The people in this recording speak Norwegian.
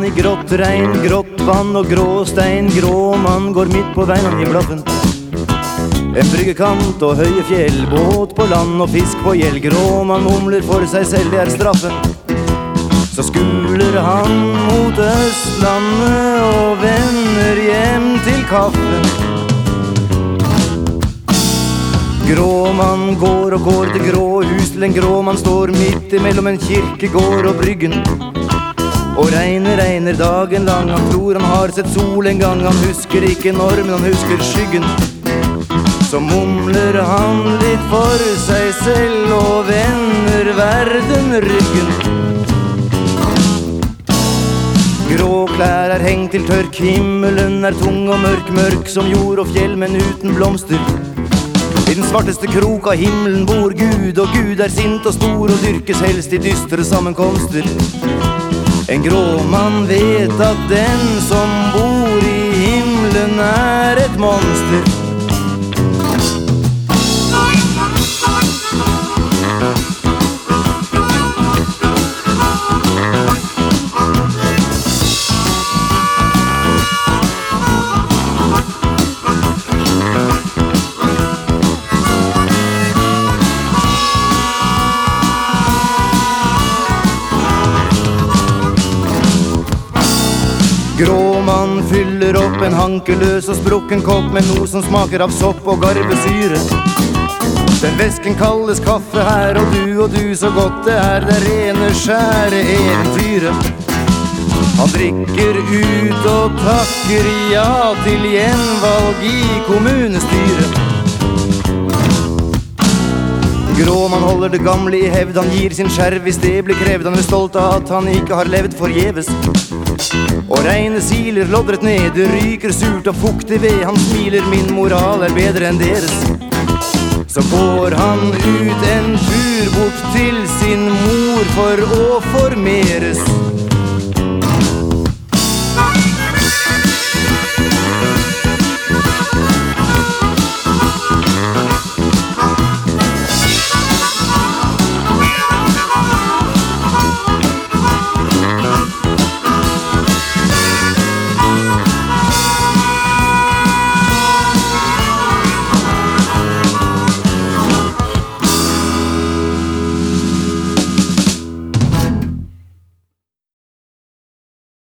i grått regn, grått vann og gråstein. Grå mann går midt på veien, han gir blaffen. En bryggekant og høye fjell, båt på land og fisk på gjeld. Grå mann mumler for seg selv, det er straffen. Så skuler han mot Østlandet og vender hjem til kaffen. Grå mann går og går til grå hus, til en grå mann står midt imellom en kirkegård og bryggen. Og regner dagen lang, han tror han har sett sol en gang. Han husker ikke når, men han husker skyggen. Så mumler han litt for seg selv og vender verden ryggen. Grå klær er hengt til tørk, himmelen er tung og mørk som jord og fjell, men uten blomster. I den svarteste krok av himmelen bor Gud, og Gud er sint og stor og dyrkes helst i dystre sammenkomster. En grå mann vet at den som bor i himmelen er et monster. Grå mann fyller opp en hankeløs og sprukken kopp med noe som smaker av sopp og garvesyre. Den væsken kalles kaffe her, og du, så godt det er rene skjære eventyret. Han drikker ut og takker ja til gjenvalg i kommunestyret. Grå mann holder det gamle i hevd, han gir sin skjerv hvis det blir krevd. Han er stolt av at han ikke har levd forgjeves. Og regnet siler loddret ned, det ryker surt og fuktig ved. Han smiler, min moral er bedre enn deres. Så går han ut en tur bort til sin mor for å formeres.